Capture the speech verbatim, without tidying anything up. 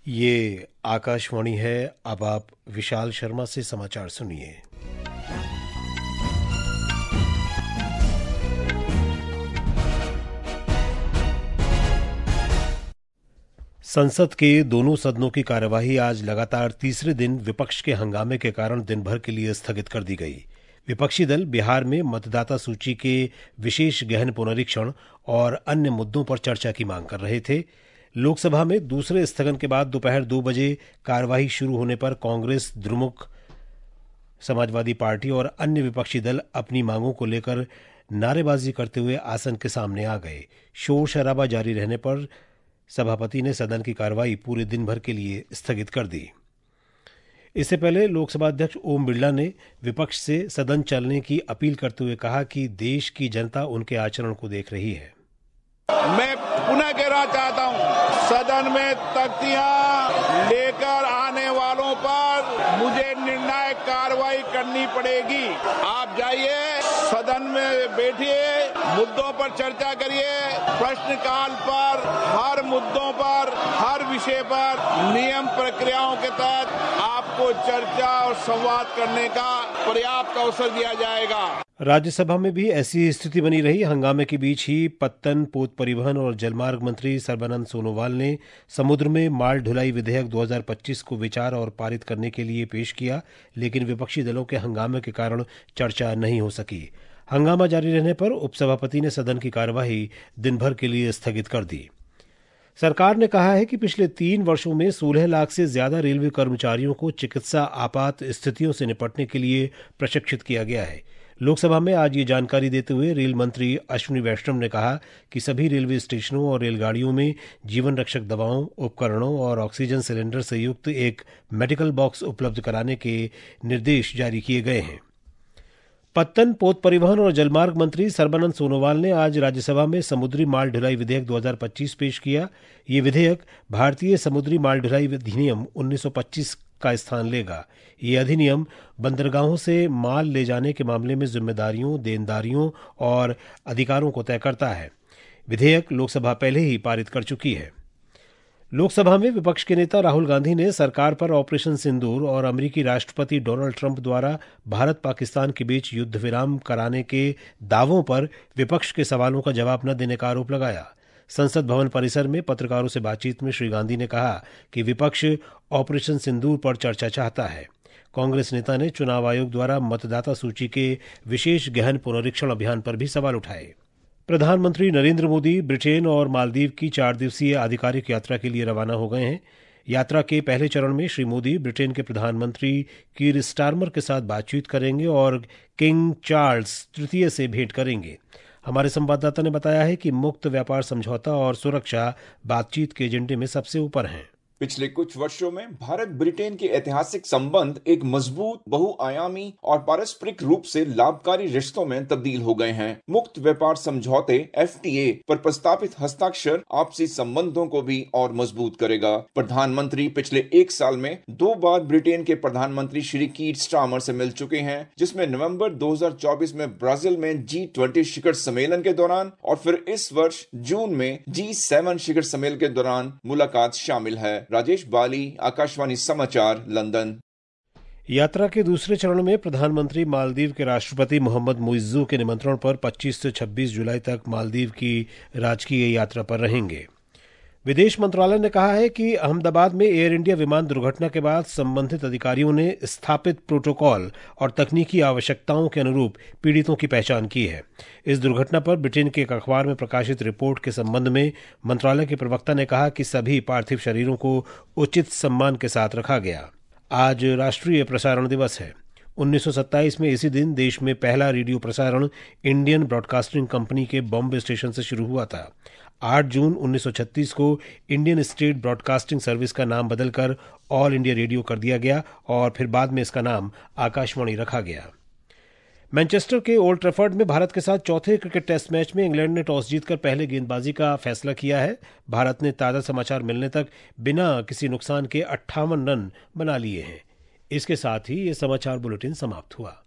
ये आकाशवाणी है। अब आप विशाल शर्मा से समाचार सुनिए। संसद के दोनों सदनों की कार्यवाही आज लगातार तीसरे दिन विपक्ष के हंगामे के कारण दिन भर के लिए स्थगित कर दी गई। विपक्षी दल बिहार में मतदाता सूची के विशेष गहन पुनरीक्षण और अन्य मुद्दों पर चर्चा की मांग कर रहे थे। लोकसभा में दूसरे स्थगन के बाद दोपहर दो बजे कार्यवाही शुरू होने पर कांग्रेस, द्रमुक, समाजवादी पार्टी और अन्य विपक्षी दल अपनी मांगों को लेकर नारेबाजी करते हुए आसन के सामने आ गए। शोर शराबा जारी रहने पर सभापति ने सदन की कार्यवाही पूरे दिन भर के लिए स्थगित कर दी। इससे पहले लोकसभा अध्यक्ष ओम बिरला ने विपक्ष से सदन चलने की अपील करते हुए कहा कि देश की जनता उनके आचरण को देख रही है। मैं पुनः कहना चाहता हूं, सदन में तख्तियां लेकर आने वालों पर मुझे निर्णायक कार्रवाई करनी पड़ेगी। आप जाइए, सदन में बैठिए, मुद्दों पर चर्चा करिए। प्रश्नकाल पर हर मुद्दों पर, हर विषय पर नियम प्रक्रियाओं के तहत आपको चर्चा और संवाद करने का पर्याप्त अवसर दिया जाएगा। राज्यसभा में भी ऐसी स्थिति बनी रही। हंगामे के बीच ही पत्तन, पोत परिवहन और जलमार्ग मंत्री सर्बानंद सोनोवाल ने समुद्र में माल ढुलाई विधेयक दो हज़ार पच्चीस को विचार और पारित करने के लिए पेश किया, लेकिन विपक्षी दलों के हंगामे के कारण चर्चा नहीं हो सकी। हंगामा जारी रहने पर उपसभापति ने सदन की कार्यवाही दिन भर के लिए स्थगित कर दी। सरकार ने कहा है कि पिछले तीन वर्षों में सोलह लाख से ज्यादा रेलवे कर्मचारियों को चिकित्सा आपात स्थितियों से निपटने के लिए प्रशिक्षित किया गया है। लोकसभा में आज ये जानकारी देते हुए रेल मंत्री अश्विनी वैष्णव ने कहा कि सभी रेलवे स्टेशनों और रेलगाड़ियों में जीवन रक्षक दवाओं, उपकरणों और ऑक्सीजन सिलेंडर से युक्त एक मेडिकल बॉक्स उपलब्ध कराने के निर्देश जारी किए गए हैं। पत्तन, पोत परिवहन और जलमार्ग मंत्री सर्बानंद सोनोवाल ने आज राज्यसभा में समुद्री माल ढुलाई विधेयक दो हज़ार पच्चीस पेश किया। ये विधेयक भारतीय समुद्री माल ढुलाई अधिनियम उन्नीस सौ पच्चीस का स्थान लेगा। ये अधिनियम बंदरगाहों से माल ले जाने के मामले में जिम्मेदारियों, देनदारियों और अधिकारों को तय करता है। विधेयक लोकसभा पहले ही पारित कर चुकी है। लोकसभा में विपक्ष के नेता राहुल गांधी ने सरकार पर ऑपरेशन सिंदूर और अमेरिकी राष्ट्रपति डोनाल्ड ट्रंप द्वारा भारत पाकिस्तान के बीच युद्ध विराम कराने के दावों पर विपक्ष के सवालों का जवाब न देने का आरोप लगाया। संसद भवन परिसर में पत्रकारों से बातचीत में श्री गांधी ने कहा कि विपक्ष ऑपरेशन सिंदूर पर चर्चा चाहता है। कांग्रेस नेता ने चुनाव आयोग द्वारा मतदाता सूची के विशेष गहन पुनरीक्षण अभियान पर भी सवाल उठाए। प्रधानमंत्री नरेंद्र मोदी ब्रिटेन और मालदीव की चार दिवसीय आधिकारिक यात्रा के लिए रवाना हो गए हैं। यात्रा के पहले चरण में श्री मोदी ब्रिटेन के प्रधानमंत्री कीर स्टारमर के साथ बातचीत करेंगे और किंग चार्ल्स तृतीय से भेंट करेंगे। हमारे संवाददाता ने बताया है कि मुक्त व्यापार समझौता और सुरक्षा बातचीत के एजेंडे में सबसे ऊपर हैं। पिछले कुछ वर्षों में भारत ब्रिटेन के ऐतिहासिक संबंध एक मजबूत, बहुआयामी और पारस्परिक रूप से लाभकारी रिश्तों में तब्दील हो गए हैं। मुक्त व्यापार समझौते एफ टी ए पर प्रस्तावित हस्ताक्षर आपसी संबंधों को भी और मजबूत करेगा। प्रधानमंत्री पिछले एक साल में दो बार ब्रिटेन के प्रधानमंत्री श्री कीर स्टारमर से मिल चुके हैं, जिसमें नवंबर दो हज़ार चौबीस में ब्राजील में जी ट्वेंटी शिखर सम्मेलन के दौरान और फिर इस वर्ष जून में जी सेवन शिखर सम्मेलन के दौरान मुलाकात शामिल है। राजेश बाली, आकाशवाणी समाचार, लंदन। यात्रा के दूसरे चरण में प्रधानमंत्री मालदीव के राष्ट्रपति मोहम्मद मुइज्जू के निमंत्रण पर पच्चीस से छब्बीस जुलाई तक मालदीव की राजकीय यात्रा पर रहेंगे। विदेश मंत्रालय ने कहा है कि अहमदाबाद में एयर इंडिया विमान दुर्घटना के बाद संबंधित अधिकारियों ने स्थापित प्रोटोकॉल और तकनीकी आवश्यकताओं के अनुरूप पीड़ितों की पहचान की है। इस दुर्घटना पर ब्रिटेन के एक अखबार में प्रकाशित रिपोर्ट के संबंध में मंत्रालय के प्रवक्ता ने कहा कि सभी पार्थिव शरीरों को उचित सम्मान के साथ रखा गया। आज राष्ट्रीय प्रसारण दिवस है। उन्नीस सौ सत्ताईस में इसी दिन देश में पहला रेडियो प्रसारण इंडियन ब्रॉडकास्टिंग कंपनी के बॉम्बे स्टेशन से शुरू हुआ था। आठ जून उन्नीस सौ छत्तीस को इंडियन स्टेट ब्रॉडकास्टिंग सर्विस का नाम बदलकर ऑल इंडिया रेडियो कर दिया गया और फिर बाद में इसका नाम आकाशवाणी रखा गया। मैनचेस्टर के ओल्ड ट्रैफर्ड में भारत के साथ चौथे क्रिकेट टेस्ट मैच में इंग्लैंड ने टॉस जीतकर पहले गेंदबाजी का फैसला किया है। भारत ने ताज़ा समाचार मिलने तक बिना किसी नुकसान के अट्ठावन रन बना लिए हैं। इसके साथ ही ये समाचार बुलेटिन समाप्त हुआ।